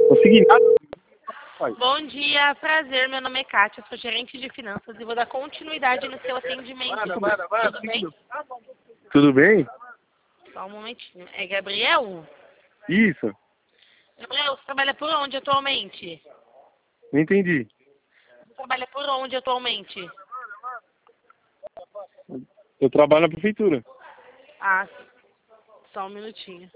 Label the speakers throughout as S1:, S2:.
S1: Consegui nada. Pai.
S2: Bom dia, prazer. Meu nome é Kátia, sou gerente de finanças e vou dar continuidade no seu atendimento. Tudo bem?
S1: Tudo bem?
S2: Só um momentinho. É Gabriel?
S1: Isso.
S2: Gabriel, você trabalha por onde atualmente?
S1: Não entendi.
S2: Você trabalha por onde atualmente?
S1: Eu trabalho na prefeitura.
S2: Ah, só um minutinho.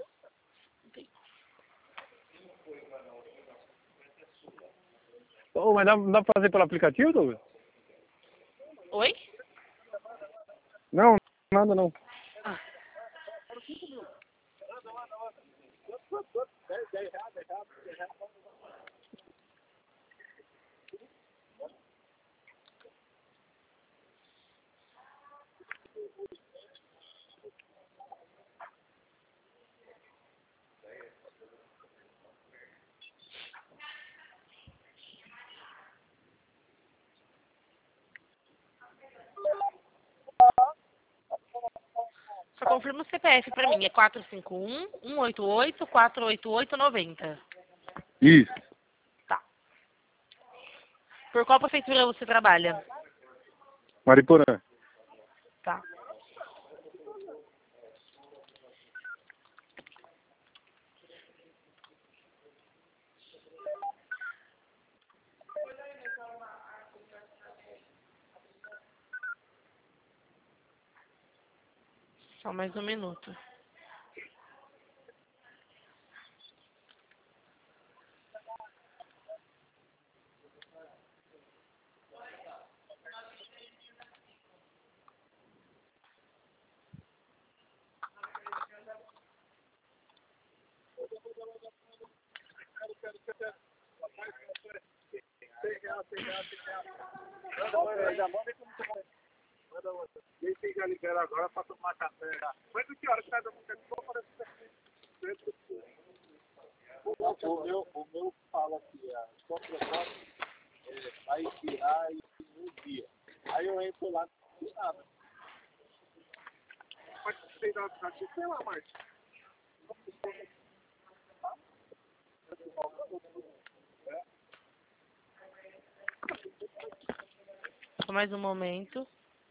S1: Oh, mas dá pra fazer pelo aplicativo, Douglas?
S2: Oi?
S1: Não, nada não.
S2: Ah. Só confirma o CPF pra mim. É 451-188-488-90.
S1: Isso.
S2: Tá. Por qual prefeitura você trabalha?
S1: Mariporã.
S2: Tá. Só mais um minuto.
S1: Deixa eu já liberar agora pra tomar café. Mas que hora que cada um quer comprar? O meu fala que a sua proposta vai tirar um dia. Aí eu entro lá e nada. Mas você dá pra sei lá mais.
S2: Só mais um momento.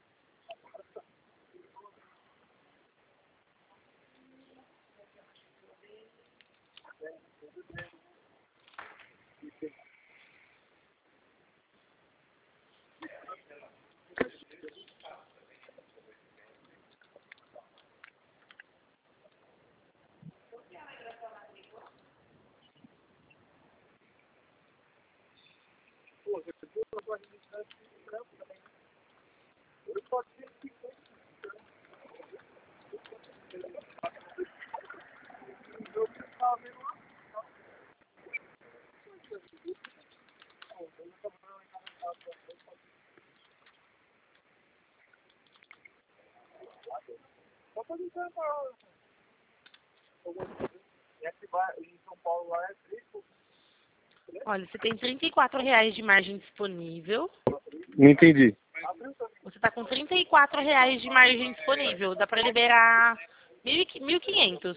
S1: Em São Paulo lá é triplo.
S2: Olha, você tem R$ 34 de margem disponível.
S1: Não entendi.
S2: Você tá com R$ 34 de margem disponível. Dá pra liberar 1.500.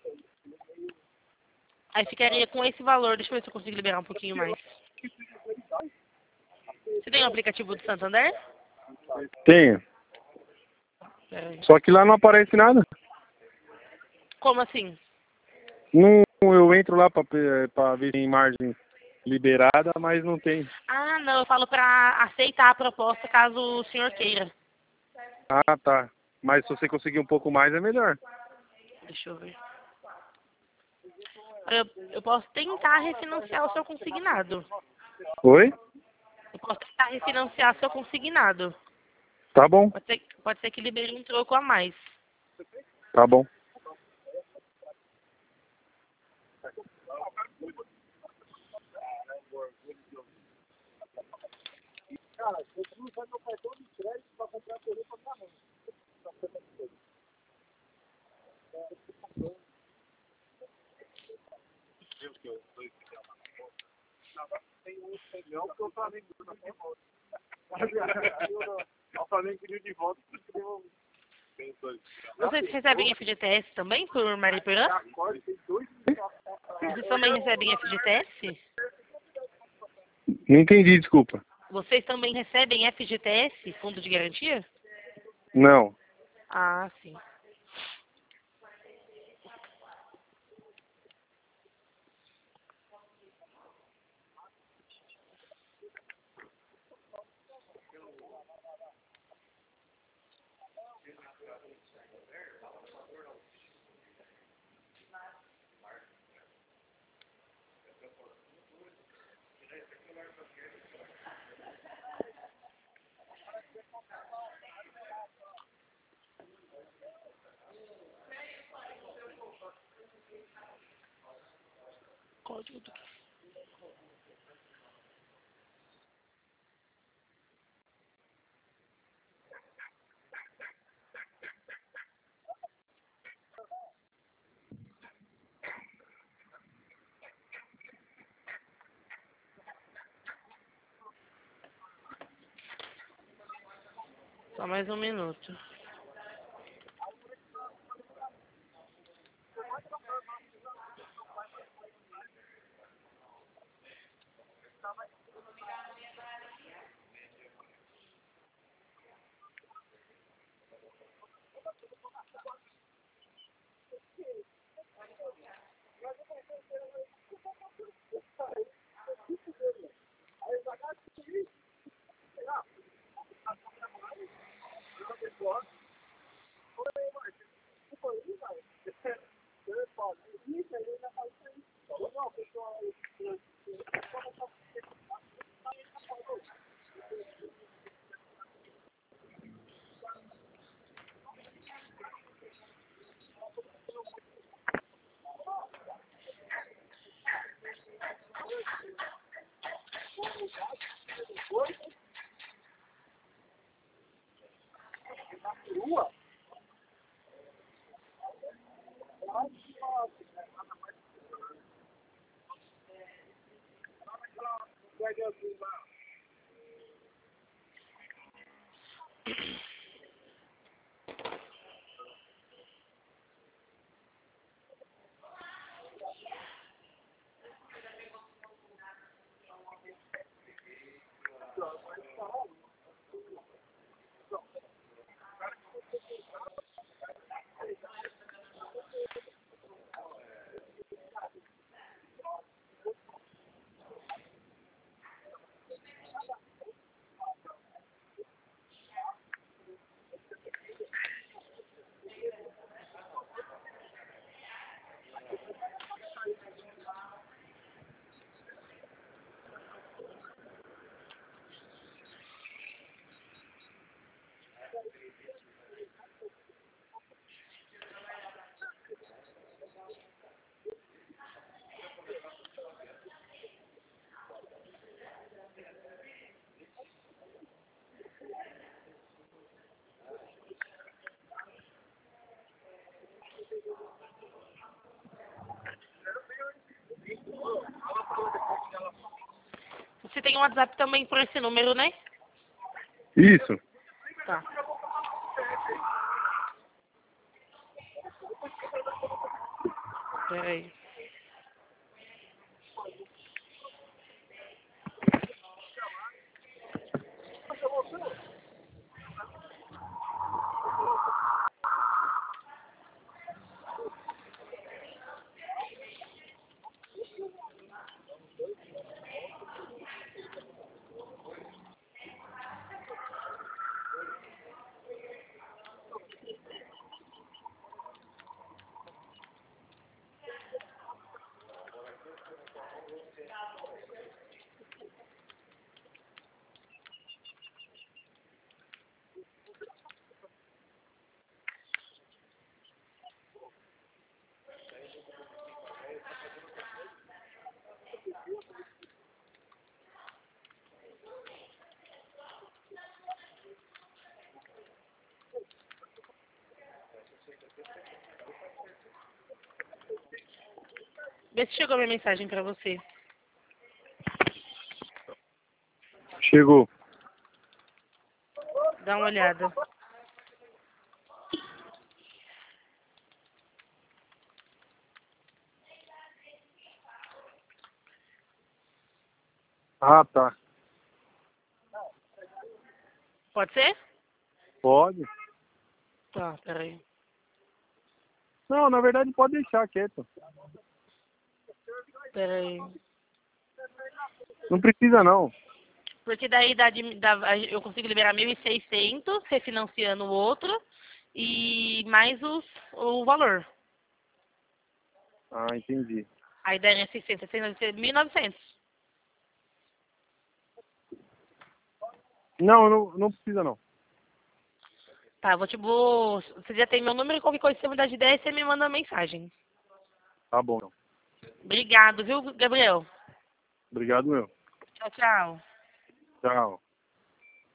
S2: Aí ficaria com esse valor. Deixa eu ver se eu consigo liberar um pouquinho mais. Você tem o aplicativo do Santander?
S1: Tenho.
S2: Pera aí.
S1: Só que lá não aparece nada.
S2: Como assim?
S1: Não, eu entro lá pra ver em margem liberada, mas não tem.
S2: Ah, não. Eu falo pra aceitar a proposta caso o senhor queira.
S1: Ah, tá. Mas se você conseguir um pouco mais, é melhor.
S2: Deixa eu ver. Eu posso tentar refinanciar o seu consignado.
S1: Oi?
S2: Eu posso tentar refinanciar seu consignado.
S1: Tá bom.
S2: Pode ser que libere um troco a mais.
S1: Tá bom. Cara, eu vou usar meu cartão de crédito pra comprar TV pra minha mãe. Tem um milhão que o Flamengo não tem volta. O Flamengo pediu de volta.
S2: Vocês recebem FGTS também por Mariporã? Vocês também recebem FGTS?
S3: Não entendi, desculpa.
S2: Vocês também recebem FGTS, Fundo de Garantia?
S3: Não.
S2: Ah, sim. Código do... Só mais um minuto. Você tem um WhatsApp também por esse número, né?
S3: Isso.
S2: Tá. Peraí. Vê se chegou minha mensagem pra você.
S3: Chegou.
S2: Dá uma olhada.
S3: Ah, tá.
S2: Pode ser?
S3: Pode.
S2: Tá, peraí.
S3: Não, na verdade pode deixar quieto.
S2: Peraí.
S3: Não precisa não.
S2: Porque daí eu consigo liberar 1.600, refinanciando o outro, e mais o valor.
S3: Ah, entendi.
S2: Aí daria 600, 1.900.
S3: Não precisa não.
S2: Tá, você já tem meu número, qualquer coisa que você mudar de ideia, você me manda uma mensagem.
S3: Tá bom, então.
S2: Obrigado, viu, Gabriel?
S3: Obrigado, meu.
S2: Tchau, tchau.
S3: Tchau.